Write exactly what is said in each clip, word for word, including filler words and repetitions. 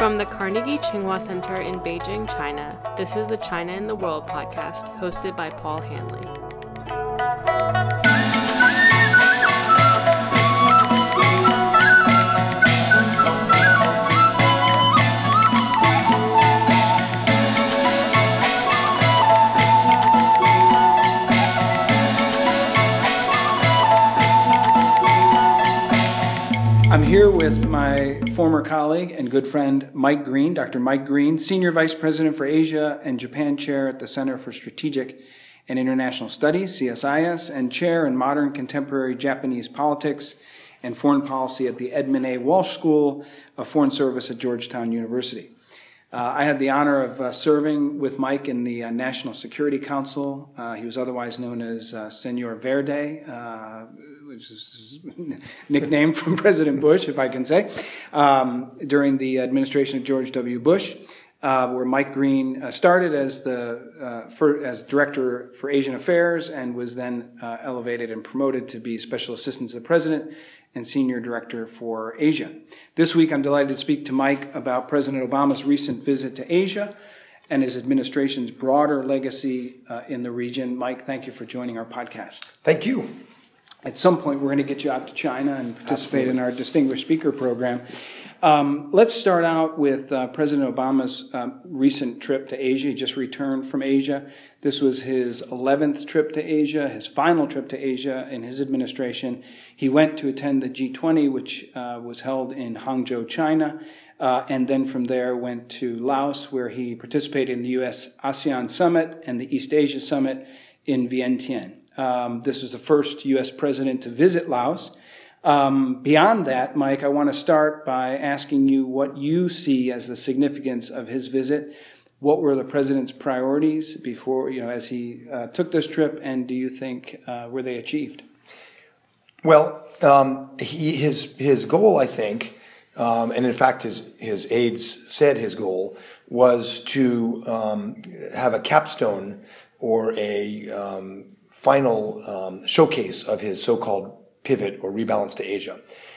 From the Carnegie Tsinghua Center in Beijing, China, this is the China in the World podcast, hosted by Paul Hanley. I'm here with my former colleague and good friend, Mike Green, Doctor Mike Green, Senior Vice President for Asia and Japan Chair at the Center for Strategic and International Studies, C S I S, and Chair in Modern Contemporary Japanese Politics and Foreign Policy at the Edmund A. Walsh School of Foreign Service at Georgetown University. Uh, I had the honor of uh, serving with Mike in the uh, National Security Council. Uh, he was otherwise known as uh, Senor Verde, uh, which is his nickname from President Bush, if I can say, um, during the administration of George W. Bush, uh, where Mike Green uh, started as the uh, for, as Director for Asian Affairs and was then uh, elevated and promoted to be Special Assistant to the President and Senior Director for Asia. This week, I'm delighted to speak to Mike about President Obama's recent visit to Asia and his administration's broader legacy uh, in the region. Mike, thank you for joining our podcast. Thank you. At some point, we're going to get you out to China and participate Absolutely. in our Distinguished Speaker Program. Um, let's start out with uh, President Obama's uh, recent trip to Asia. He just returned from Asia. This was his eleventh trip to Asia, his final trip to Asia in his administration. He went to attend the G twenty, which uh, was held in Hangzhou, China, uh, and then from there went to Laos, where he participated in the U S ASEAN Summit and the East Asia Summit in Vientiane. Um, this is the first U S president to visit Laos. Um, beyond that, Mike, I want to start by asking you what you see as the significance of his visit. What were the president's priorities before, you know, as he uh, took this trip, and do you think uh, were they achieved? Well, um, he, his his goal, I think, um, and in fact, his his aides said his goal was to um, have a capstone or a um, final um, showcase of his so-called pivot or rebalance to Asia.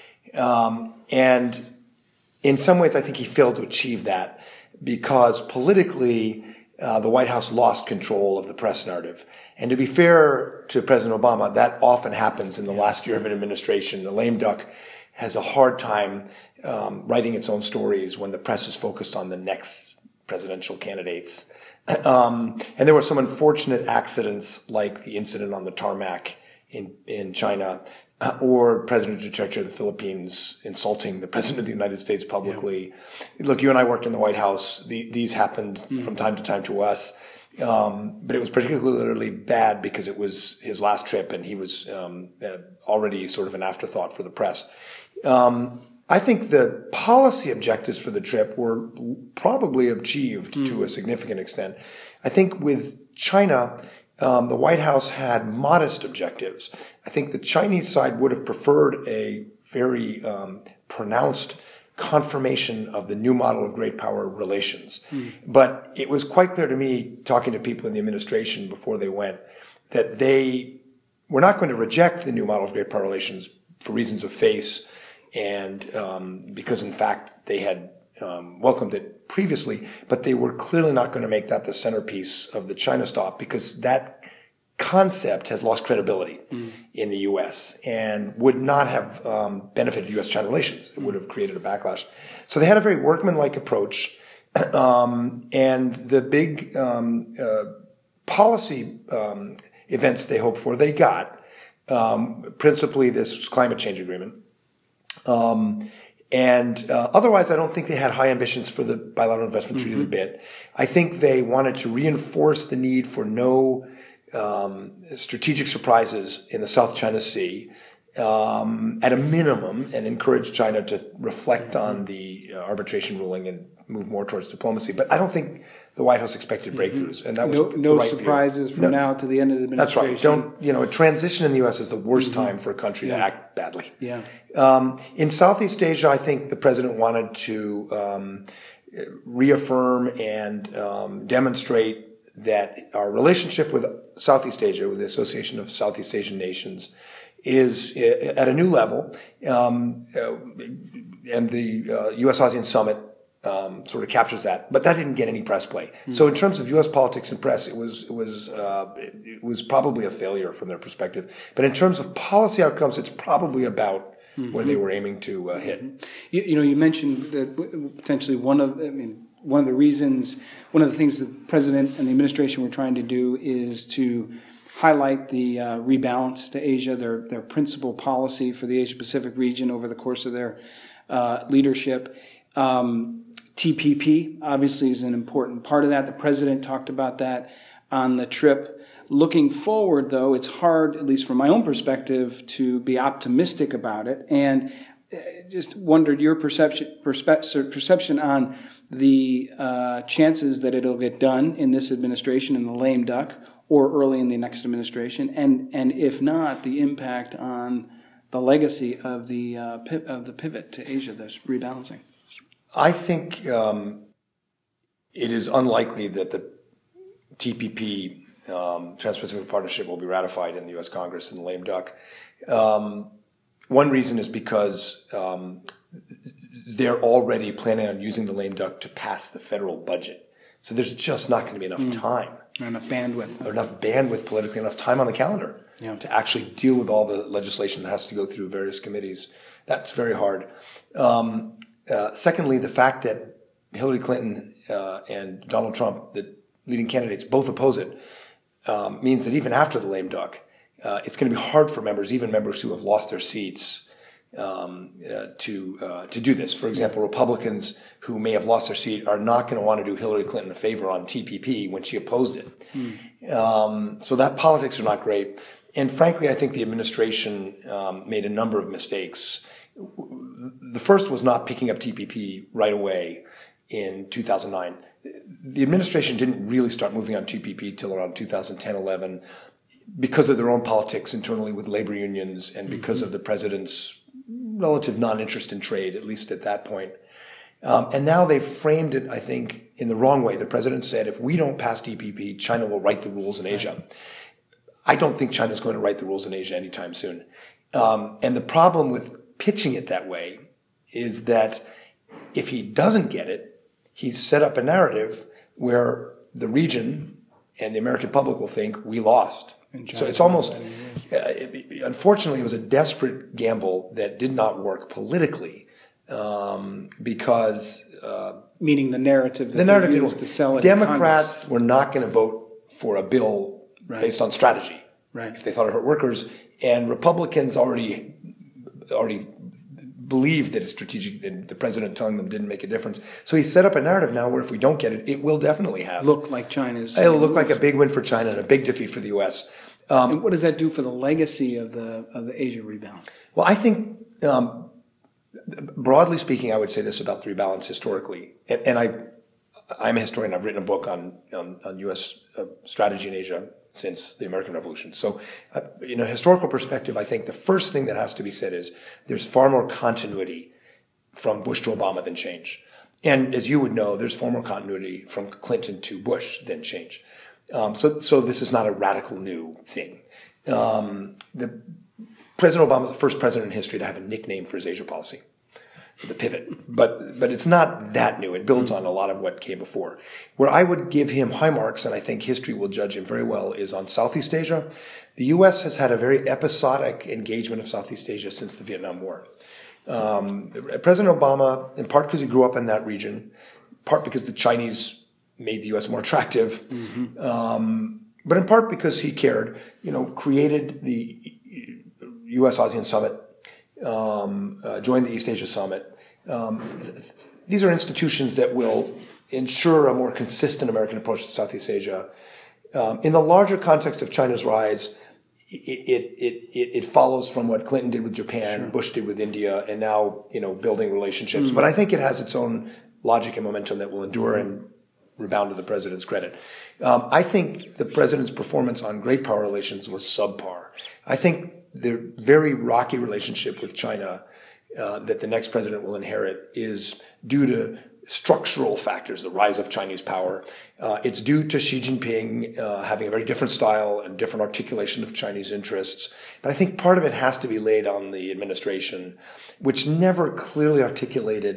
Um, and in some ways, I think he failed to achieve that because politically, uh, the White House lost control of the press narrative. And to be fair to President Obama, that often happens in the last year of an administration. The lame duck has a hard time um, writing its own stories when the press is focused on the next presidential candidates. Um, and there were some unfortunate accidents like the incident on the tarmac in, in China, uh, or President Duterte of the Philippines insulting the President of the United States publicly. Yeah. Look, you and I worked in the White House. The, these happened mm. from time to time to us. Um, but it was particularly bad because it was his last trip and he was um, uh, already sort of an afterthought for the press. Um, I think the policy objectives for the trip were probably achieved mm. to a significant extent. I think with China, um, the White House had modest objectives. I think the Chinese side would have preferred a very um, pronounced confirmation of the new model of great power relations. Mm. But it was quite clear to me, talking to people in the administration before they went, that they were not going to reject the new model of great power relations for reasons of face, and um, because, in fact, they had um, welcomed it previously, but they were clearly not going to make that the centerpiece of the China stop because that concept has lost credibility mm. in the U S and would not have um, benefited U S-China relations. It would have created a backlash. So they had a very workmanlike approach, um, and the big um, uh, policy um, events they hoped for, they got, um, principally this climate change agreement. Um, and, uh, otherwise, I don't think they had high ambitions for the bilateral investment treaty mm-hmm. of the B I T. I think they wanted to reinforce the need for no, um, strategic surprises in the South China Sea, um, at a minimum, and encourage China to reflect mm-hmm. on the uh, arbitration ruling and move more towards diplomacy. But I don't think the White House expected breakthroughs, and that was no, no the right surprises view. from no, now to the end of the administration. That's right. Don't you know? A transition in the U S is the worst mm-hmm. time for a country yeah. to act badly. Yeah. Um, in Southeast Asia, I think the president wanted to um, reaffirm and um, demonstrate that our relationship with Southeast Asia, with the Association of Southeast Asian Nations, is at a new level, um, uh, and the uh, U S ASEAN Summit um, sort of captures that, but that didn't get any press play. Mm-hmm. So in terms of U S politics and press, it was it was uh, it, it was probably a failure from their perspective. But in terms of policy outcomes, it's probably about mm-hmm. where they were aiming to uh, hit. Mm-hmm. You, you know, you mentioned that potentially one of I mean. One of the reasons, one of the things the president and the administration were trying to do is to highlight the uh, rebalance to Asia, their their principal policy for the Asia-Pacific region over the course of their uh, leadership. Um, T P P obviously is an important part of that. The president talked about that on the trip. Looking forward, though, it's hard, at least from my own perspective, to be optimistic about it. And just wondered your perception perspe- perception on the uh, chances that it'll get done in this administration, in the lame duck, or early in the next administration, and and if not, the impact on the legacy of the uh, pi- of the pivot to Asia, that's rebalancing. I think um, it is unlikely that the T P P um, Trans-Pacific Partnership will be ratified in the U S Congress in the lame duck. Um, One reason is because um, they're already planning on using the lame duck to pass the federal budget. So there's just not going to be enough mm. time. Not enough bandwidth. Or enough bandwidth politically, enough time on the calendar yeah. to actually deal with all the legislation that has to go through various committees. That's very hard. Um, uh, secondly, the fact that Hillary Clinton uh, and Donald Trump, the leading candidates, both oppose it, um, means that even after the lame duck, Uh, it's going to be hard for members, even members who have lost their seats, um, uh, to uh, to do this. For example, Republicans who may have lost their seat are not going to want to do Hillary Clinton a favor on T P P when she opposed it. Mm. Um, so that politics are not great. And frankly, I think the administration um, made a number of mistakes. The first was not picking up T P P right away in two thousand nine. The administration didn't really start moving on T P P till around two thousand ten, eleven. Because of their own politics internally with labor unions and because mm-hmm. of the president's relative non-interest in trade, at least at that point. Um, and now they've framed it, I think, in the wrong way. The president said, if we don't pass T P P, China will write the rules in Asia. I don't think China's going to write the rules in Asia anytime soon. Um, and the problem with pitching it that way is that if he doesn't get it, he's set up a narrative where the region and the American public will think we lost. So it's almost, uh, it, unfortunately, it was a desperate gamble that did not work politically um, because... Uh, Meaning the narrative that the narrative they used to sell it Democrats were not going to vote for a bill right. based on strategy right. if they thought it hurt workers. And Republicans already already believed that it's strategic, that the president telling them didn't make a difference. So he set up a narrative now where if we don't get it, it will definitely have. Look like China's. It'll look like a big win for China and a big defeat for the U S. Um, and what does that do for the legacy of the of the Asia rebound? Well, I think, um, broadly speaking, I would say this about the rebalance historically. And, and I, I'm a historian. I've written a book on on, on U S uh, strategy in Asia since the American Revolution. So, uh, in a historical perspective, I think the first thing that has to be said is there's far more continuity from Bush to Obama than change. And as you would know, there's far more continuity from Clinton to Bush than change. Um, so, so this is not a radical new thing. Um, the President Obama is the first president in history to have a nickname for his Asia policy, the pivot. But, but it's not that new. It builds on a lot of what came before. Where I would give him high marks, and I think history will judge him very well, is on Southeast Asia. The U S has had a very episodic engagement of Southeast Asia since the Vietnam War. Um, President Obama, in part because he grew up in that region, part because the Chinese made the U S more attractive, mm-hmm. um, but in part because he cared, you know, created the U S ASEAN Summit, um, uh, joined the East Asia Summit. Um, these are institutions that will ensure a more consistent American approach to Southeast Asia. Um, in the larger context of China's rise, it, it, it, it follows from what Clinton did with Japan, sure. Bush did with India, and now, you know, building relationships. Mm-hmm. But I think it has its own logic and momentum that will endure and rebound to the president's credit. Um, I think the president's performance on great power relations was subpar. I think the very rocky relationship with China uh, that the next president will inherit is due to structural factors, the rise of Chinese power. Uh, it's due to Xi Jinping uh, having a very different style and different articulation of Chinese interests. But I think part of it has to be laid on the administration, which never clearly articulated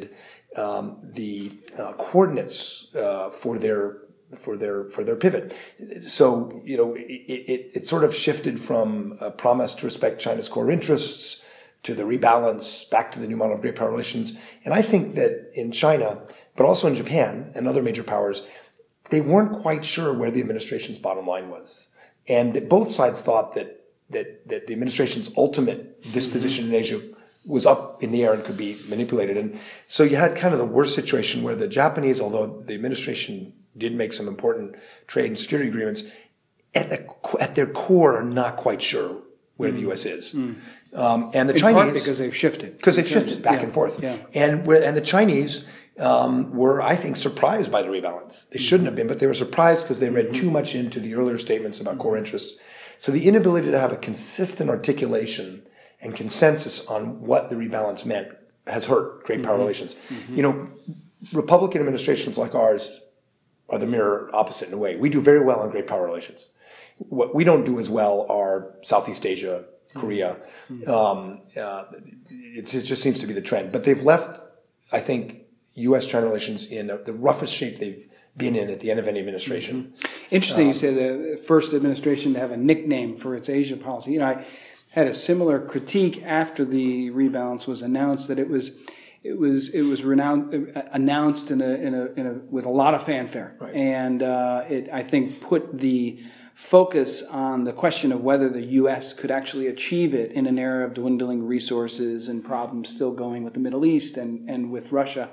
um, the uh, coordinates uh, for their for their for their pivot. So you know, it, it, it sort of shifted from a promise to respect China's core interests to the rebalance back to the new model of great power relations. And I think that in China, but also in Japan and other major powers, they weren't quite sure where the administration's bottom line was, and that both sides thought that that that the administration's ultimate disposition mm-hmm. in Asia was up in the air and could be manipulated. And so you had kind of the worst situation where the Japanese, although the administration did make some important trade and security agreements, at, the, at their core are not quite sure where mm. the U S is. Mm. Um, and the in Chinese... part because they've shifted. Because they've shifted back yeah. and forth. Yeah. And, where, and the Chinese um, were, I think, surprised by the rebalance. They shouldn't have been, but they were surprised because they read mm-hmm. too much into the earlier statements about mm-hmm. core interests. So the inability to have a consistent articulation and consensus on what the rebalance meant has hurt great power mm-hmm. relations. Mm-hmm. You know, Republican administrations like ours are the mirror opposite in a way. We do very well on great power relations. What we don't do as well are Southeast Asia, Korea. Mm-hmm. Um, uh, it, it just seems to be the trend. But they've left, I think, U S China relations in a, the roughest shape they've been in at the end of any administration. Mm-hmm. Interesting, um, you said the first administration to have a nickname for its Asia policy. You know, I had a similar critique after the rebalance was announced that it was it was it was renowned, announced in a in a, in a with a lot of fanfare, right. and uh, it I think put the focus on the question of whether the U S could actually achieve it in an era of dwindling resources and problems still going with the Middle East and, and with Russia.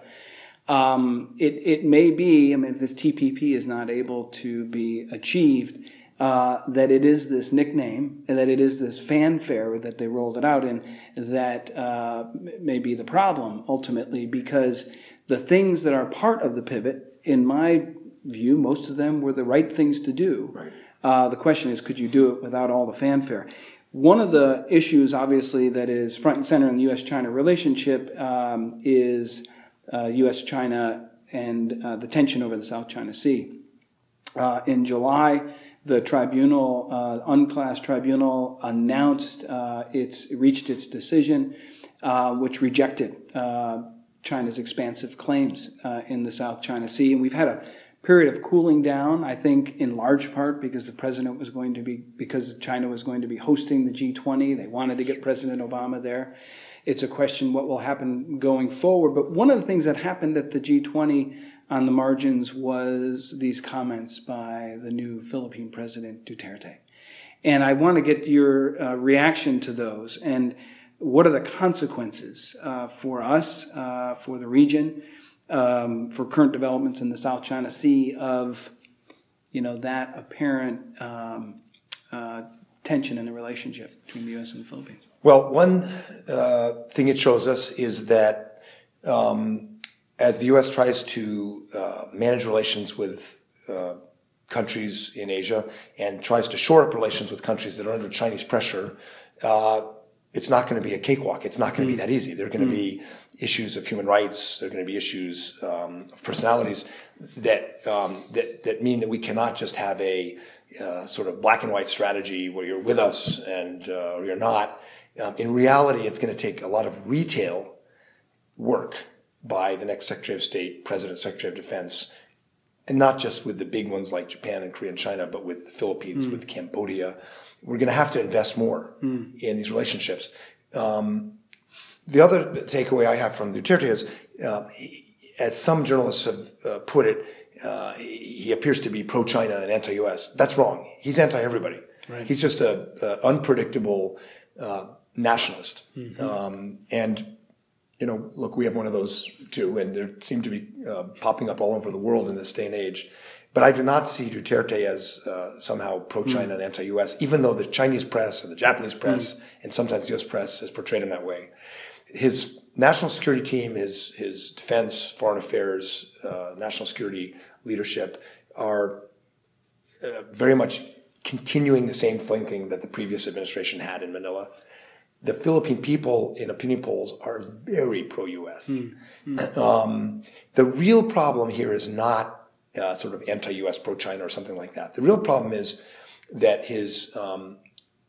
Um, it, it may be, I mean, if this T P P is not able to be achieved, uh, that it is this nickname, and that it is this fanfare that they rolled it out in, that uh, may be the problem ultimately, because the things that are part of the pivot, in my view, most of them were the right things to do. Right. Uh, the question is, could you do it without all the fanfare? One of the issues, obviously, that is front and center in the U S China relationship um, is uh, U S China and uh, the tension over the South China Sea. Uh, in July, the tribunal, uh, UNCLOS tribunal, announced uh, its reached its decision, uh, which rejected uh, China's expansive claims uh, in the South China Sea, and we've had a period of cooling down, I think, in large part because the president was going to be, because China was going to be hosting the G twenty. They wanted to get President Obama there. It's a question what will happen going forward. But one of the things that happened at the G twenty on the margins was these comments by the new Philippine President Duterte. And I want to get your uh, reaction to those. And what are the consequences uh, for us, uh, for the region, Um, for current developments in the South China Sea of, you know, that apparent um, uh, tension in the relationship between the U S and the Philippines? Well, one uh, thing it shows us is that um, as the U S tries to uh, manage relations with uh, countries in Asia and tries to shore up relations with countries that are under Chinese pressure, uh, it's not going to be a cakewalk. It's not going to mm. be that easy. There are going mm. to be issues of human rights. There are going to be issues um, of personalities that, um, that that mean that we cannot just have a uh, sort of black and white strategy where you're with us and uh, or you're not. Um, in reality, it's going to take a lot of retail work by the next Secretary of State, President, Secretary of Defense, and not just with the big ones like Japan and Korea and China, but with the Philippines, mm. with Cambodia. We're going to have to invest more mm. in these relationships. Um, the other takeaway I have from Duterte is, uh, he, as some journalists have uh, put it, uh, he appears to be pro-China and anti-U S. That's wrong. He's anti-everybody. Right. He's just a, a unpredictable uh, nationalist. Mm-hmm. Um, and, you know, look, we have one of those too, and there seem to be uh, popping up all over the world in this day and age. But I do not see Duterte as uh, somehow pro-China mm. and anti-U S, even though the Chinese press and the Japanese press mm. and sometimes the U S press has portrayed him that way. His national security team, his his defense, foreign affairs, uh, national security leadership are uh, very much continuing the same thinking that the previous administration had in Manila. The Philippine people in opinion polls are very pro-U S. Mm. Mm. Um, the real problem here is not Uh, sort of anti-U S, pro-China or something like that. The real problem is that his um,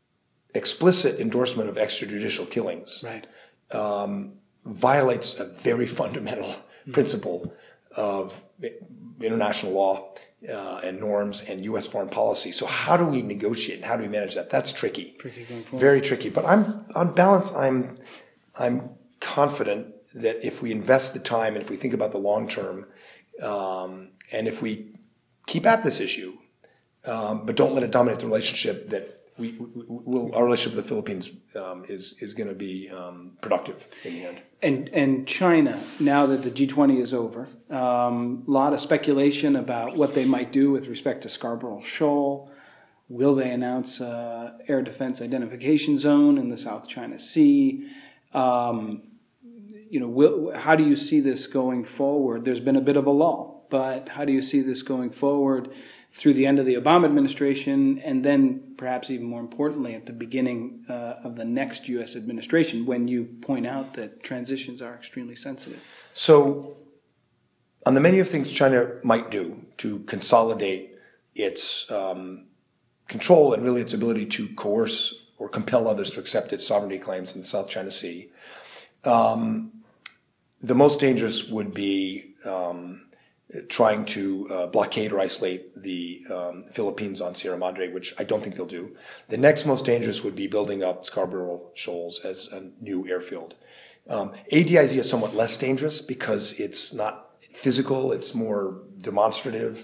explicit endorsement of extrajudicial killings right. um, violates a very fundamental principle of international law uh, and norms and U S foreign policy. So how do we negotiate and how do we manage that? That's tricky. Tricky going forward. Very tricky. But I'm on balance, I'm I'm confident that if we invest the time and if we think about the long term, um, and if we keep at this issue, um, but don't let it dominate the relationship, that we, we will our relationship with the Philippines um, is is going to be um, productive in the end. And and China, now that the G twenty is over, a um, lot of speculation about what they might do with respect to Scarborough Shoal. Will they announce uh, air defense identification zone in the South China Sea? Um, you know, will, how do you see this going forward? There's been a bit of a lull, but how do you see this going forward through the end of the Obama administration, and then perhaps even more importantly at the beginning uh, of the next U S administration, when you point out that transitions are extremely sensitive? So, on the menu of things China might do to consolidate its um, control and really its ability to coerce or compel others to accept its sovereignty claims in the South China Sea, um, the most dangerous would be um, trying to uh, blockade or isolate the um, Philippines on Sierra Madre, which I don't think they'll do. The next most dangerous would be building up Scarborough Shoals as a new airfield. Um, A D I Z is somewhat less dangerous because it's not physical, it's more demonstrative.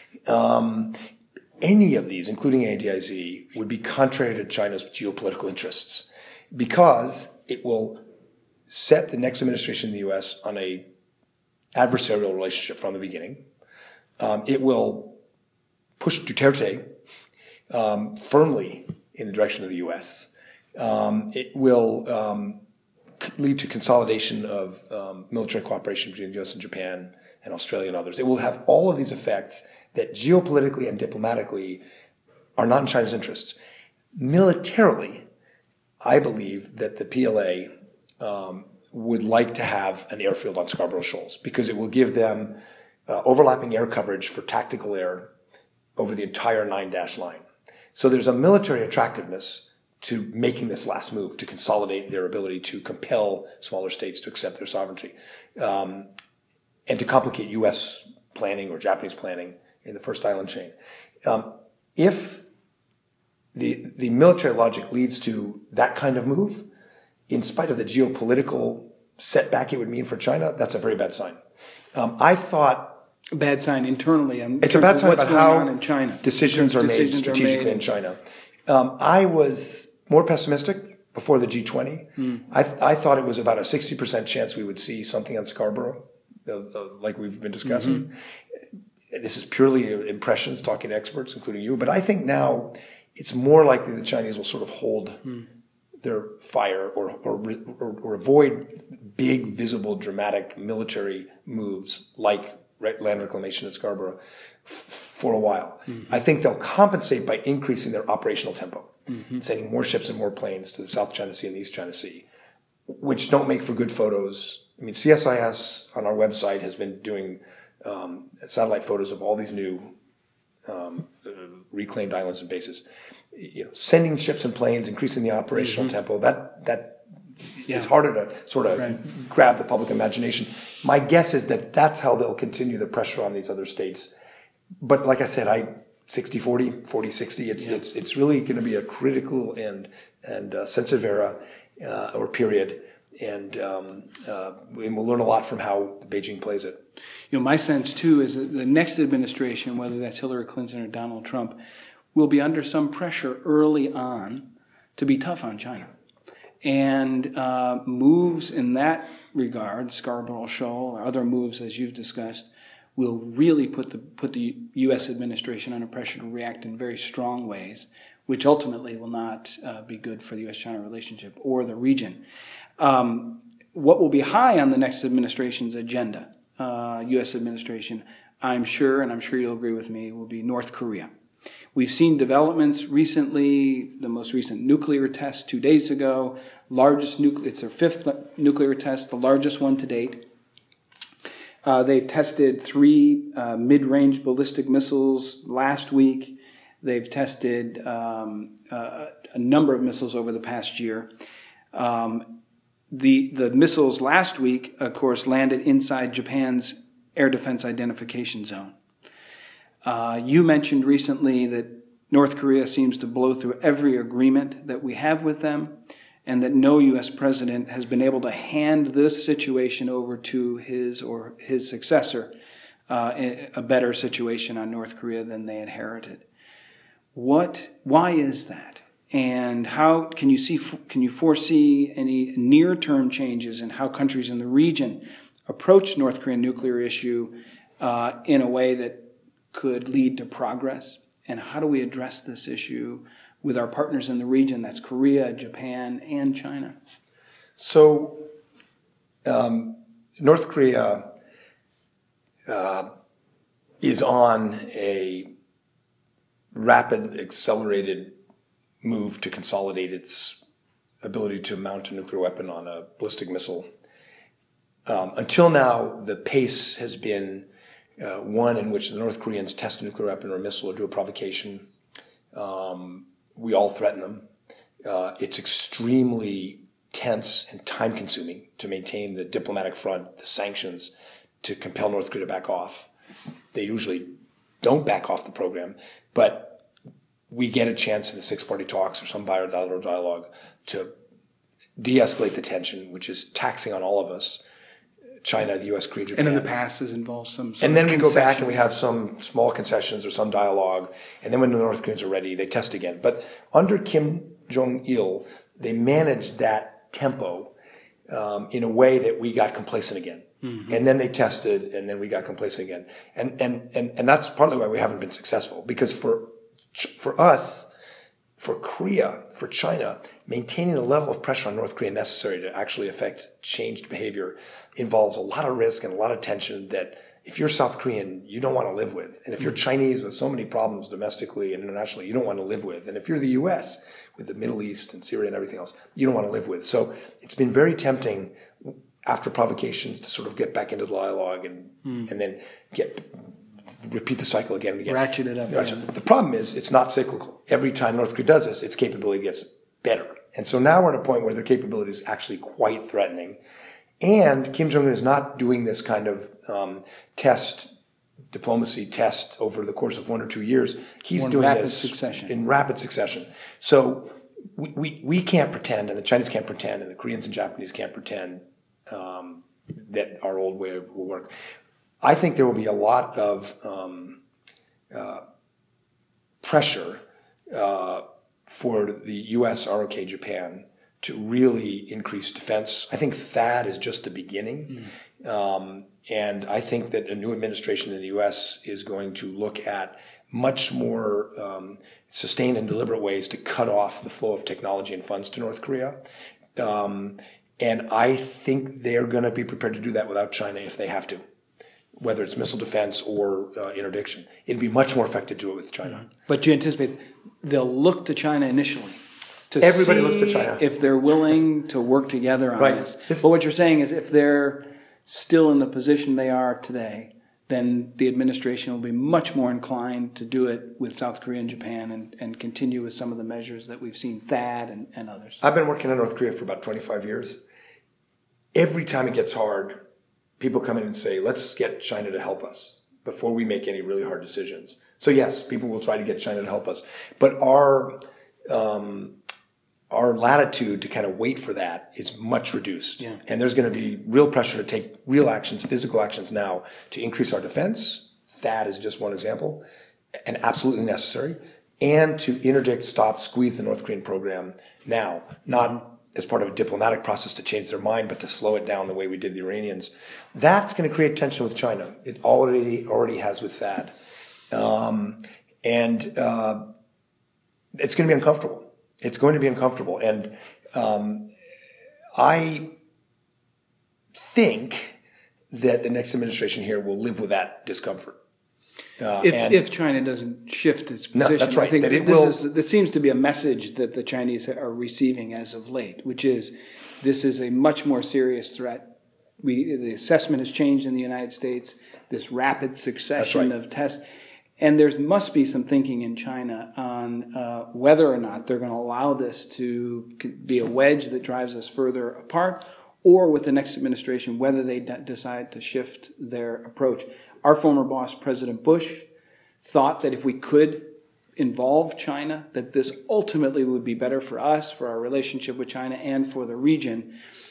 Um, any of these, including A D I Z, would be contrary to China's geopolitical interests because it will set the next administration in the U S on a adversarial relationship from the beginning. Um, it will push Duterte um, firmly in the direction of the U S. Um, it will um, lead to consolidation of um, military cooperation between the U S and Japan and Australia and others. It will have all of these effects that geopolitically and diplomatically are not in China's interests. Militarily, I believe that the P L A um, would like to have an airfield on Scarborough Shoals because it will give them uh, overlapping air coverage for tactical air over the entire nine-dash line. So there's a military attractiveness to making this last move to consolidate their ability to compel smaller states to accept their sovereignty um, and to complicate U S planning or Japanese planning in the first island chain. Um, if the the military logic leads to that kind of move, in spite of the geopolitical setback it would mean for China, that's a very bad sign. Um, I thought... A bad sign internally. In it's a bad sign about how on in China. decisions are decisions made strategically are made. in China. Um, I was more pessimistic before the G twenty. Mm. I, th- I thought it was about a sixty percent chance we would see something on Scarborough, uh, uh, like we've been discussing. Mm-hmm. This is purely impressions, talking to experts, including you. But I think now it's more likely the Chinese will sort of hold... Mm. their fire or, or or or avoid big, visible, dramatic military moves like land reclamation at Scarborough f- for a while. Mm-hmm. I think they'll compensate by increasing their operational tempo, mm-hmm. sending more ships and more planes to the South China Sea and the East China Sea, which don't make for good photos. I mean, C S I S on our website has been doing um, satellite photos of all these new um, uh, reclaimed islands and bases. You know, sending ships and planes, increasing the operational mm-hmm. tempo, that that yeah. is harder to sort of right. grab the public imagination. My guess is that that's how they'll continue the pressure on these other states. But like I said, I sixty forty, forty sixty, it's yeah. it's it's really going to be a critical and and uh, sensitive era uh, or period, and um, uh, and we'll learn a lot from how Beijing plays it. You know, my sense too is that the next administration, whether that's Hillary Clinton or Donald Trump, will be under some pressure early on to be tough on China. And uh, moves in that regard, Scarborough Shoal or other moves, as you've discussed, will really put the put the U S administration under pressure to react in very strong ways, which ultimately will not uh, be good for the U S China relationship or the region. Um, what will be high on the next administration's agenda, uh, U S administration, I'm sure, and I'm sure you'll agree with me, will be North Korea. We've seen developments recently, the most recent nuclear test two days ago, largest nuclear, it's their fifth nuclear test, the largest one to date. Uh, they tested three uh, mid-range ballistic missiles last week. They've tested um, uh, a number of missiles over the past year. Um, the the missiles last week, of course, landed inside Japan's air defense identification zone. Uh, you mentioned recently that North Korea seems to blow through every agreement that we have with them, and that no U S president has been able to hand this situation over to his or his successor, uh, a better situation on North Korea than they inherited. What? Why is that? And how can you see? Can you foresee any near-term changes in how countries in the region approach North Korean nuclear issue uh, in a way that could lead to progress? And how do we address this issue with our partners in the region? That's Korea, Japan, and China. So, um, North Korea uh, is on a rapid, accelerated move to consolidate its ability to mount a nuclear weapon on a ballistic missile. Um, until now, the pace has been uh, one in which the North Koreans test a nuclear weapon or a missile or do a provocation. Um, we all threaten them. Uh, it's extremely tense and time-consuming to maintain the diplomatic front, the sanctions, to compel North Korea to back off. They usually don't back off the program, but we get a chance in the six-party talks or some bilateral dialogue to de-escalate the tension, which is taxing on all of us, China, the U S, Korea, Japan. And in the past has involved some sort And then of we go back and we have some small concessions or some dialogue, and then when the North Koreans are ready, they test again. But under Kim Jong-il, they managed that tempo um, in a way that we got complacent again. Mm-hmm. And then they tested, and then we got complacent again. And, and, and, and that's partly why we haven't been successful, because for For us, for Korea, for China, maintaining the level of pressure on North Korea necessary to actually affect changed behavior involves a lot of risk and a lot of tension that if you're South Korean, you don't want to live with. And if you're Chinese with so many problems domestically and internationally, you don't want to live with. And if you're the U S with the Middle East and Syria and everything else, you don't want to live with. So it's been very tempting after provocations to sort of get back into the dialogue and, mm. and then get... repeat the cycle again and again. Ratchet it up. Ratchet. Yeah. The problem is it's not cyclical. Every time North Korea does this, its capability gets better. And so now we're at a point where their capability is actually quite threatening. And Kim Jong-un is not doing this kind of um, test, diplomacy test over the course of one or two years. He's More doing rapid this succession. in rapid succession. So we, we, we can't pretend, and the Chinese can't pretend, and the Koreans and Japanese can't pretend um, that our old way will work. I think there will be a lot of um, uh, pressure uh, for the U S, R O K, Japan to really increase defense. I think THAAD is just the beginning. Mm. Um, and I think that a new administration in the U S is going to look at much more um, sustained and deliberate ways to cut off the flow of technology and funds to North Korea. Um, and I think they're going to be prepared to do that without China if they have to, whether it's missile defense or uh, interdiction. It'd be much more effective to do it with China. Mm-hmm. But you anticipate they'll look to China initially to Everybody see looks to China. if they're willing to work together on right. this. this. But what you're saying is if they're still in the position they are today, then the administration will be much more inclined to do it with South Korea and Japan and, and continue with some of the measures that we've seen, THAAD and, and others. I've been working in North Korea for about twenty-five years. Every time it gets hard, people come in and say, let's get China to help us before we make any really hard decisions. So yes, people will try to get China to help us. But our um, our latitude to kind of wait for that is much reduced. Yeah. And there's going to be real pressure to take real actions, physical actions now to increase our defense. THAAD is just one example, and absolutely necessary. And to interdict, stop, squeeze the North Korean program now, not as part of a diplomatic process to change their mind, but to slow it down the way we did the Iranians. That's going to create tension with China. It already already has with THAAD. Um, and uh, it's going to be uncomfortable. It's going to be uncomfortable. And um, I think that the next administration here will live with that discomfort. Uh, if, and, if China doesn't shift its position, no, that's right. I think that it this, will, is, this seems to be a message that the Chinese are receiving as of late, which is this is a much more serious threat. We, the assessment has changed in the United States, this rapid succession right. of tests. And there must be some thinking in China on uh, whether or not they're going to allow this to be a wedge that drives us further apart, or with the next administration, whether they d- decide to shift their approach. Our former boss, President Bush, thought that if we could involve China, that this ultimately would be better for us, for our relationship with China, and for the region.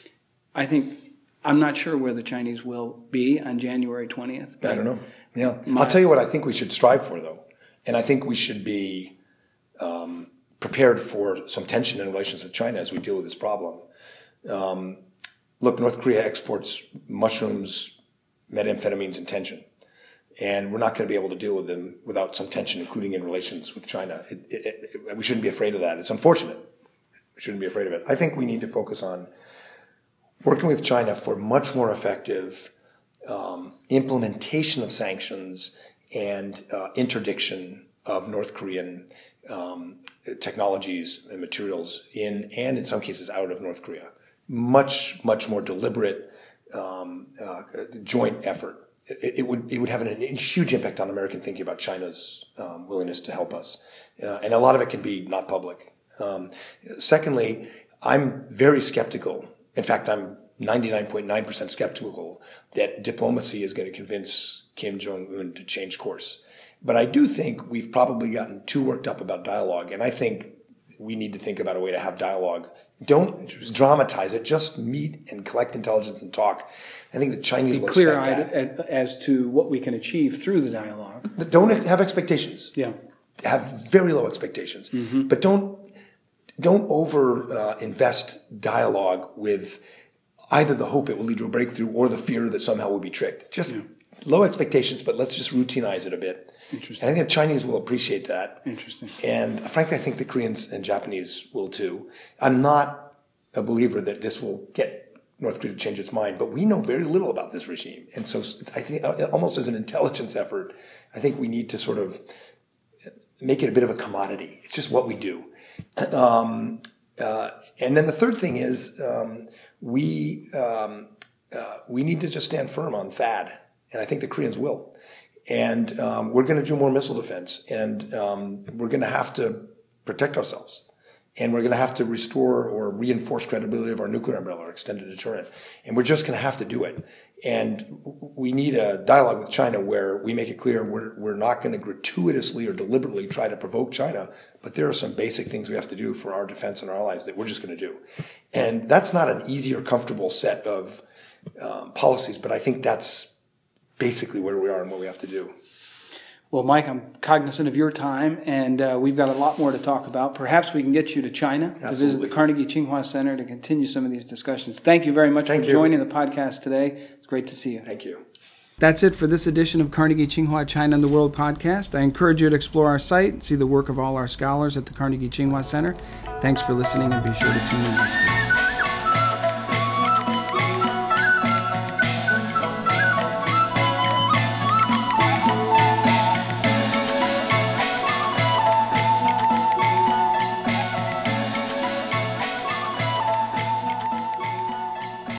I think, I'm not sure where the Chinese will be on January twentieth. I don't know. Yeah. My, I'll tell you what I think we should strive for, though. And I think we should be um, prepared for some tension in relations with China as we deal with this problem. Um, look, North Korea exports mushrooms, methamphetamines, and tension. And we're not going to be able to deal with them without some tension, including in relations with China. It, it, it, we shouldn't be afraid of that. It's unfortunate. We shouldn't be afraid of it. I think we need to focus on working with China for much more effective um, implementation of sanctions and uh, interdiction of North Korean um, technologies and materials in, and in some cases out of North Korea. Much, much more deliberate um, uh, joint effort. It, it would it would have an, a huge impact on American thinking about China's um, willingness to help us, uh, and a lot of it can be not public. Um, secondly, I'm very skeptical. In fact, I'm ninety-nine point nine percent skeptical that diplomacy is going to convince Kim Jong-un to change course. But I do think we've probably gotten too worked up about dialogue, and I think we need to think about a way to have dialogue. Don't dramatize it. Just meet and collect intelligence and talk. I think the Chinese will expect that. Be clear-eyed as to what we can achieve through the dialogue. Don't have expectations. Yeah. Have very low expectations. Mm-hmm. But don't don't over uh, invest dialogue with either the hope it will lead to a breakthrough or the fear that somehow we'll be tricked. Just yeah. low expectations, but let's just routinize it a bit. Interesting. And I think the Chinese will appreciate that. Interesting. And frankly, I think the Koreans and Japanese will too. I'm not a believer that this will get North Korea to change its mind, but we know very little about this regime. And so I think almost as an intelligence effort, I think we need to sort of make it a bit of a commodity. It's just what we do. Um, uh, and then the third thing is um, we um, uh, we need to just stand firm on THAAD. And I think the Koreans will. And um, we're going to do more missile defense, and um, we're going to have to protect ourselves, and we're going to have to restore or reinforce credibility of our nuclear umbrella, our extended deterrent, and we're just going to have to do it. And we need a dialogue with China where we make it clear we're we're not going to gratuitously or deliberately try to provoke China, but there are some basic things we have to do for our defense and our allies that we're just going to do. And that's not an easy or comfortable set of um, policies, but I think that's basically where we are and what we have to do. Well, Mike, I'm cognizant of your time, and uh, we've got a lot more to talk about. Perhaps we can get you to China Absolutely. to visit the Carnegie Tsinghua Center to continue some of these discussions. Thank you very much Thank for you. joining the podcast today. It's great to see you. Thank you. That's it for this edition of Carnegie Tsinghua China and the World podcast. I encourage you to explore our site and see the work of all our scholars at the Carnegie Tsinghua Center. Thanks for listening, and be sure to tune in next time.